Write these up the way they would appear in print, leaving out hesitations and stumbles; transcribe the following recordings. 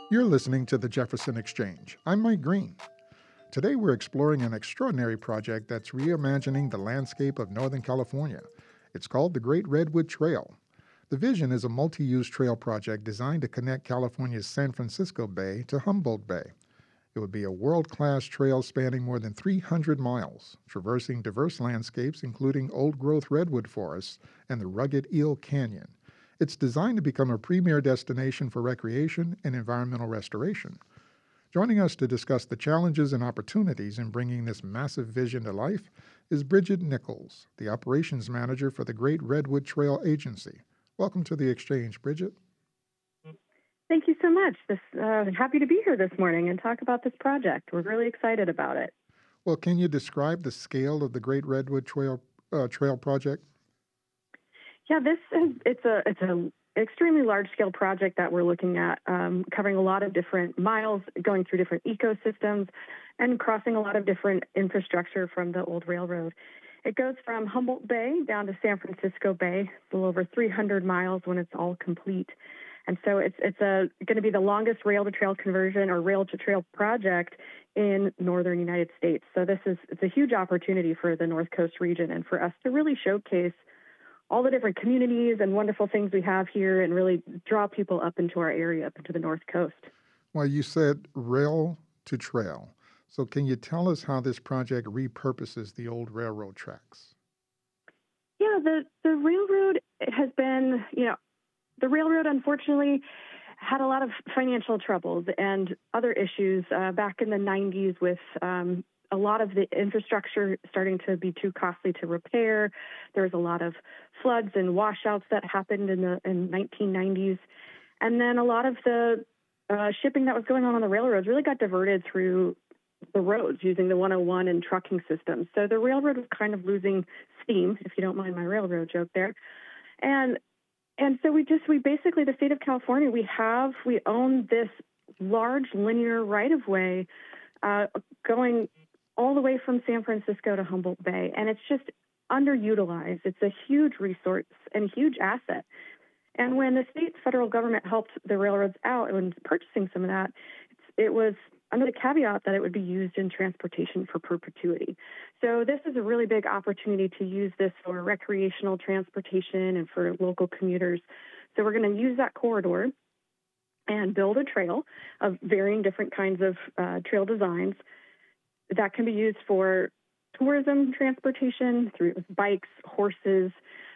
You're listening to the Jefferson Exchange. I'm Mike Green. Today we're exploring an extraordinary project that's reimagining the landscape of Northern California. It's called the Great Redwood Trail. The vision is a multi-use trail project designed to connect California's San Francisco Bay to Humboldt Bay. It would be a world-class trail spanning more than 300 miles, traversing diverse landscapes including old-growth redwood forests and the rugged Eel Canyon. It's designed to become a premier destination for recreation and environmental restoration. Joining us to discuss the challenges and opportunities in bringing this massive vision to life is Bridget Nichols, the operations manager for the Great Redwood Trail Agency. Welcome to the Exchange, Bridget. Thank you so much. Happy to be here this morning and talk about this project. We're really excited about it. Well, can you describe the scale of the Great Redwood Trail project? Yeah, it's an extremely large-scale project that we're looking at, covering a lot of different miles, going through different ecosystems, and crossing a lot of different infrastructure from the old railroad. It goes from Humboldt Bay down to San Francisco Bay, a little over 300 miles when it's all complete. And so it's going to be the longest rail-to-trail conversion or rail-to-trail project in northern United States. So it's a huge opportunity for the North Coast region and for us to really showcase all the different communities and wonderful things we have here and really draw people up into our area, up into the North Coast. Well, you said rail to trail. So can you tell us how this project repurposes the old railroad tracks? Yeah, the railroad has been, the railroad unfortunately had a lot of financial troubles and other issues back in the 90s with a lot of the infrastructure starting to be too costly to repair. There was a lot of floods and washouts that happened in the 1990s. And then a lot of the shipping that was going on the railroads really got diverted through the roads using the 101 and trucking systems. So the railroad was kind of losing steam, if you don't mind my railroad joke there. And so we basically, the state of California, we own this large linear right-of-way going all the way from San Francisco to Humboldt Bay. And it's just underutilized. It's a huge resource and a huge asset. And when the state federal government helped the railroads out when purchasing some of that, it was under the caveat that it would be used in transportation for perpetuity. So this is a really big opportunity to use this for recreational transportation and for local commuters. So we're going to use that corridor and build a trail of varying different kinds of trail designs that can be used for tourism transportation through bikes, horses,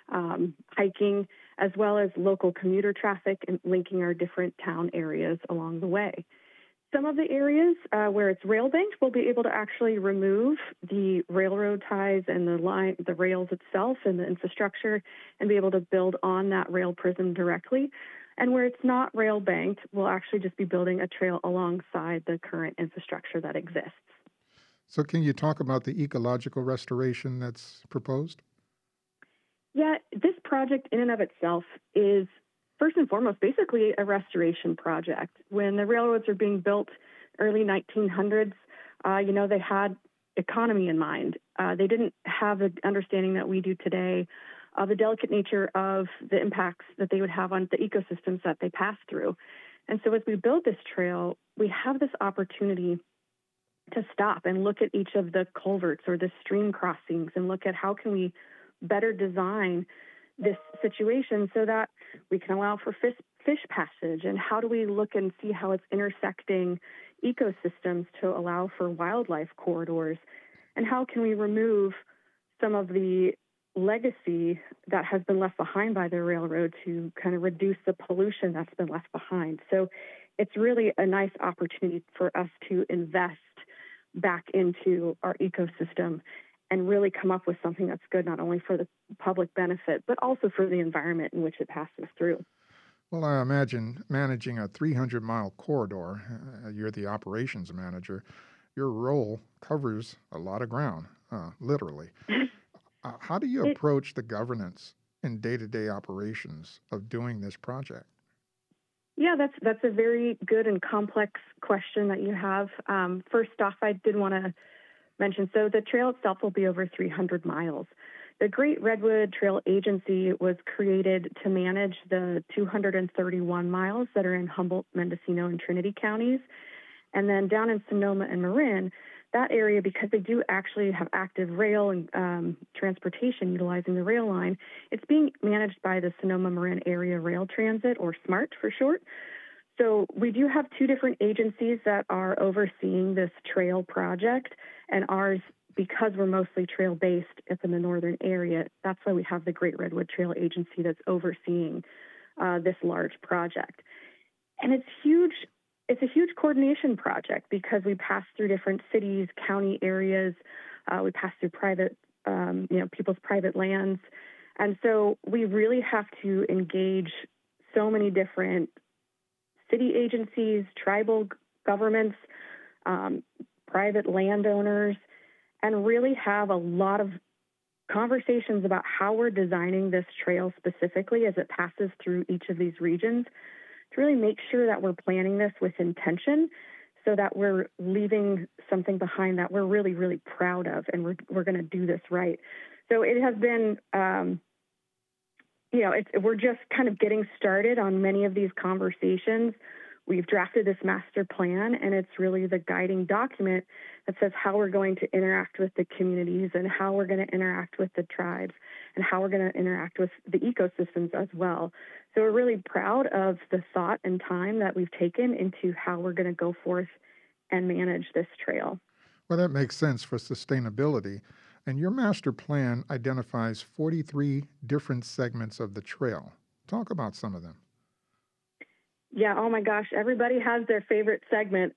hiking, as well as local commuter traffic and linking our different town areas along the way. Some of the areas where it's rail banked, we'll be able to actually remove the railroad ties and the rails itself and the infrastructure and be able to build on that rail prism directly. And where it's not rail banked, we'll actually just be building a trail alongside the current infrastructure that exists. So can you talk about the ecological restoration that's proposed? Yeah, this project in and of itself is first and foremost basically a restoration project. When the railroads were being built early 1900s, they had economy in mind. They didn't have the understanding that we do today of the delicate nature of the impacts that they would have on the ecosystems that they pass through. And so as we build this trail, we have this opportunity to stop and look at each of the culverts or the stream crossings and look at how can we better design this situation so that we can allow for fish passage, and how do we look and see how it's intersecting ecosystems to allow for wildlife corridors, and how can we remove some of the legacy that has been left behind by the railroad to kind of reduce the pollution that's been left behind. So it's really a nice opportunity for us to invest back into our ecosystem and really come up with something that's good not only for the public benefit, but also for the environment in which it passes through. Well, I imagine managing a 300-mile corridor, you're the operations manager, your role covers a lot of ground, literally. How do you approach the governance and day-to-day operations of doing this project? Yeah, that's a very good and complex question that you have. First off, I did want to mention, so the trail itself will be over 300 miles. the Great Redwood Trail Agency was created to manage the 231 miles that are in Humboldt, Mendocino, and Trinity counties. And then down in Sonoma and Marin, that area, because they do actually have active rail and transportation utilizing the rail line, it's being managed by the Sonoma Marin Area Rail Transit, or SMART for short. So we do have two different agencies that are overseeing this trail project, and ours, because we're mostly trail-based up in the northern area, that's why we have the Great Redwood Trail Agency that's overseeing this large project. And it's huge. It's a huge coordination project because we pass through different cities, county areas. We pass through private, people's private lands. And so we really have to engage so many different city agencies, tribal governments, private landowners, and really have a lot of conversations about how we're designing this trail specifically as it passes through each of these regions, to really make sure that we're planning this with intention so that we're leaving something behind that we're really, really proud of, and we're going to do this right. So it has been, we're just kind of getting started on many of these conversations. We've drafted this master plan, and it's really the guiding document that says how we're going to interact with the communities and how we're going to interact with the tribes and how we're going to interact with the ecosystems as well. So we're really proud of the thought and time that we've taken into how we're going to go forth and manage this trail. Well, that makes sense for sustainability. And your master plan identifies 43 different segments of the trail. Talk about some of them. Yeah, oh my gosh, everybody has their favorite segment.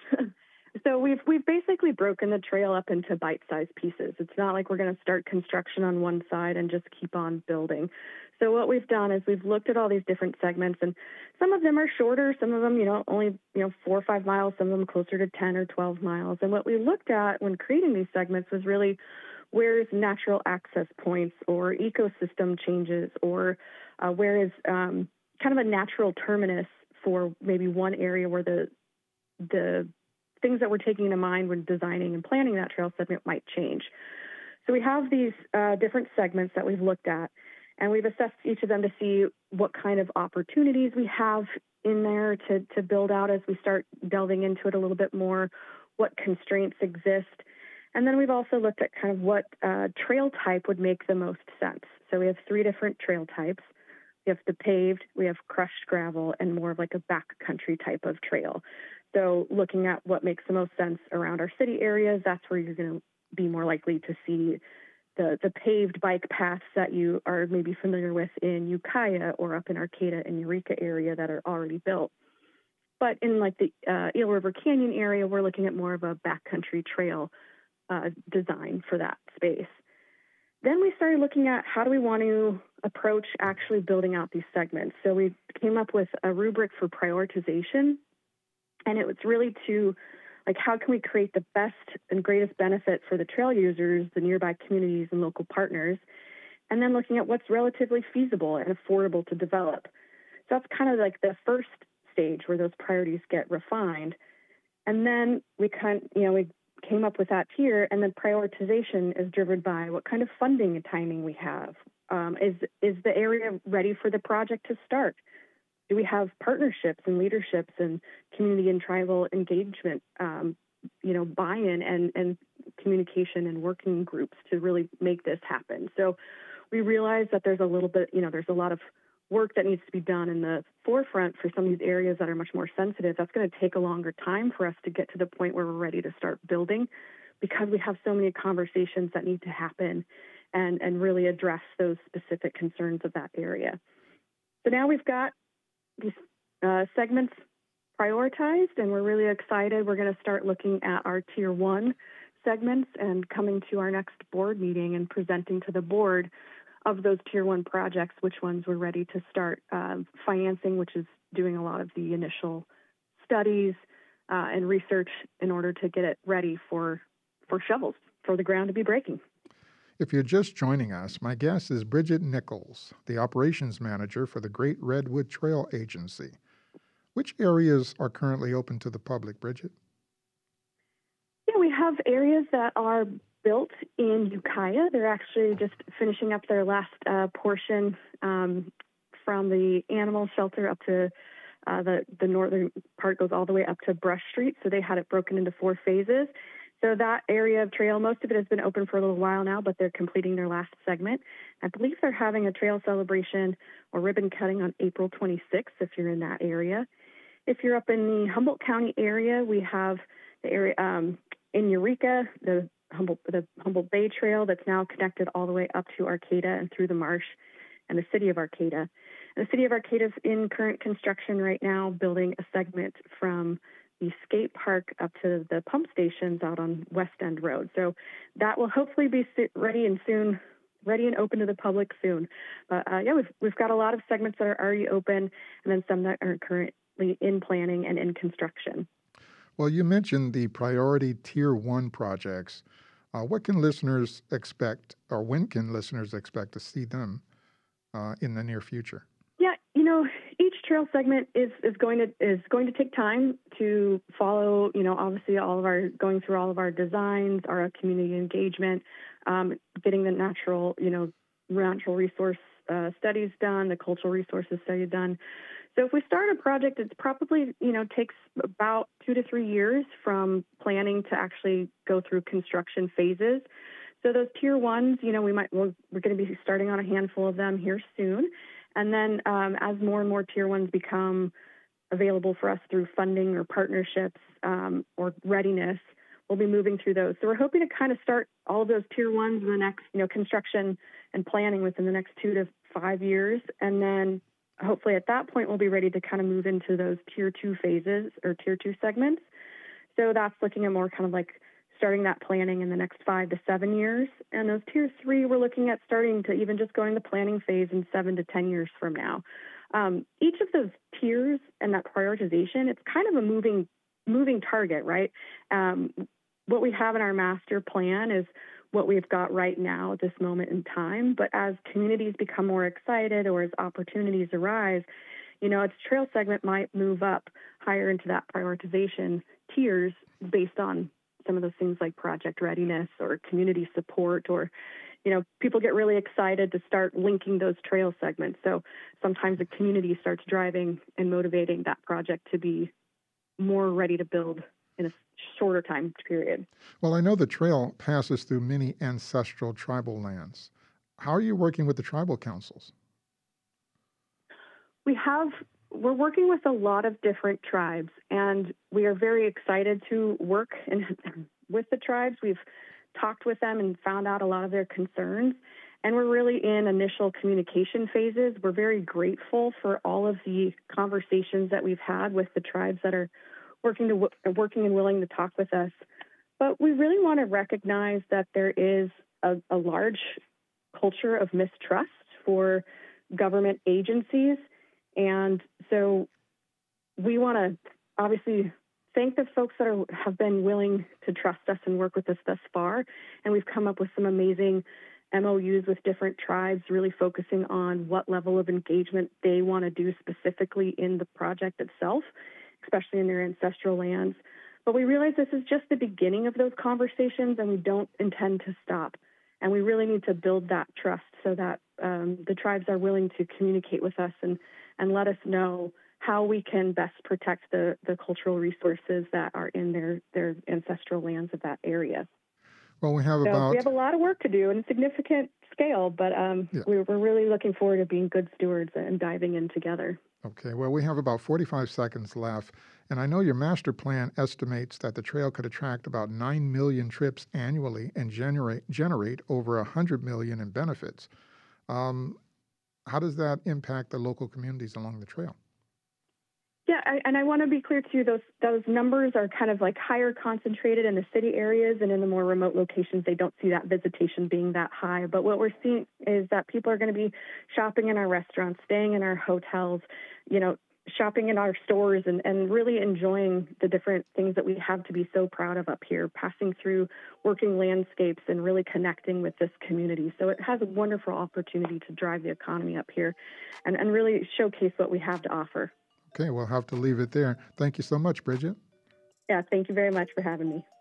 So we've basically broken the trail up into bite-sized pieces. It's not like we're going to start construction on one side and just keep on building. So what we've done is we've looked at all these different segments, and some of them are shorter, some of them, only 4 or 5 miles, some of them closer to 10 or 12 miles. And what we looked at when creating these segments was really where's natural access points or ecosystem changes, or where is kind of a natural terminus for maybe one area where the things that we're taking into mind when designing and planning that trail segment might change. So we have these different segments that we've looked at, and we've assessed each of them to see what kind of opportunities we have in there to build out as we start delving into it a little bit more, what constraints exist. And then we've also looked at kind of what trail type would make the most sense. So we have 3 different trail types. We have the paved, we have crushed gravel, and more of like a backcountry type of trail. So looking at what makes the most sense around our city areas, that's where you're going to be more likely to see the paved bike paths that you are maybe familiar with in Ukiah or up in Arcata and Eureka area that are already built. But in like the Eel River Canyon area, we're looking at more of a backcountry trail design for that space. Then we started looking at how do we want to approach actually building out these segments. So we came up with a rubric for prioritization, and it was really to how can we create the best and greatest benefit for the trail users, the nearby communities and local partners, and then looking at what's relatively feasible and affordable to develop. So that's kind of like the first stage where those priorities get refined. And then we came up with that tier, and then prioritization is driven by what kind of funding and timing we have. Is the area ready for the project to start? Do we have partnerships and leaderships and community and tribal engagement, buy-in and communication and working groups to really make this happen? So we realize that there's a little bit, there's a lot of work that needs to be done in the forefront for some of these areas that are much more sensitive. That's going to take a longer time for us to get to the point where we're ready to start building, because we have so many conversations that need to happen and really address those specific concerns of that area. So now we've got these segments prioritized, and we're really excited. We're going to start looking at our Tier 1 segments and coming to our next board meeting and presenting to the board of those Tier 1 projects, which ones we're ready to start financing, which is doing a lot of the initial studies and research in order to get it ready for shovels, for the ground to be breaking. If you're just joining us, my guest is Bridget Nichols, the operations manager for the Great Redwood Trail Agency. Which areas are currently open to the public, Bridget? Yeah, we have areas that are built in Ukiah. They're actually just finishing up their last portion from the animal shelter up to the northern part goes all the way up to Brush Street. So they had it broken into 4 phases. So that area of trail, most of it has been open for a little while now, but they're completing their last segment. I believe they're having a trail celebration or ribbon cutting on April 26th if you're in that area. If you're up in the Humboldt County area, we have the area in Eureka, the Humboldt Bay Trail that's now connected all the way up to Arcata and through the marsh and the city of Arcata. And the city of Arcata is in current construction right now, building a segment from the skate park up to the pump stations out on West End Road. So that will hopefully be ready and open to the public soon. But we've got a lot of segments that are already open, and then some that are currently in planning and in construction. Well, you mentioned the priority Tier 1 projects. What can listeners expect, or when can listeners expect to see them in the near future? Yeah, each trail segment is going to take time to follow. Obviously, going through all of our designs, our community engagement, getting the natural resource studies done, the cultural resources study done. So if we start a project, it's probably takes about 2 to 3 years from planning to actually go through construction phases. So those Tier 1s, we're going to be starting on a handful of them here soon. And then as more and more Tier 1s become available for us through funding or partnerships or readiness, we'll be moving through those. So we're hoping to kind of start all of those Tier 1s in the next, construction and planning within the next 2 to 5 years. And then hopefully at that point, we'll be ready to kind of move into those Tier 2 phases or Tier 2 segments. So that's looking at more kind of like starting that planning in the next 5 to 7 years. And those Tier 3, we're looking at starting to even just going to planning phase in 7 to 10 years from now. Each of those tiers and that prioritization, it's kind of a moving target, right? What we have in our master plan is what we've got right now at this moment in time. But as communities become more excited or as opportunities arise, its trail segment might move up higher into that prioritization tiers based on some of those things like project readiness or community support, or, people get really excited to start linking those trail segments. So sometimes the community starts driving and motivating that project to be more ready to build in a shorter time period. Well, I know the trail passes through many ancestral tribal lands. How are you working with the tribal councils? We're working with a lot of different tribes, and we are very excited to work with the tribes. We've talked with them and found out a lot of their concerns, and we're really in initial communication phases. We're very grateful for all of the conversations that we've had with the tribes that are working and willing to talk with us. But we really want to recognize that there is a large culture of mistrust for government agencies. And so we want to obviously thank the folks that have been willing to trust us and work with us thus far. And we've come up with some amazing MOUs with different tribes, really focusing on what level of engagement they want to do specifically in the project itself, especially in their ancestral lands. But we realize this is just the beginning of those conversations, and we don't intend to stop. And we really need to build that trust so that the tribes are willing to communicate with us and let us know how we can best protect the cultural resources that are in their ancestral lands of that area. Well, we have a lot of work to do in a significant scale, but we're really looking forward to being good stewards and diving in together. Okay, well, we have about 45 seconds left, and I know your master plan estimates that the trail could attract about 9 million trips annually and generate over $100 million in benefits. How does that impact the local communities along the trail? Yeah, and I want to be clear too, those numbers are kind of like higher concentrated in the city areas, and in the more remote locations, they don't see that visitation being that high. But what we're seeing is that people are going to be shopping in our restaurants, staying in our hotels, shopping in our stores, and really enjoying the different things that we have to be so proud of up here, passing through working landscapes and really connecting with this community. So it has a wonderful opportunity to drive the economy up here and really showcase what we have to offer. Okay, we'll have to leave it there. Thank you so much, Bridget. Yeah, thank you very much for having me.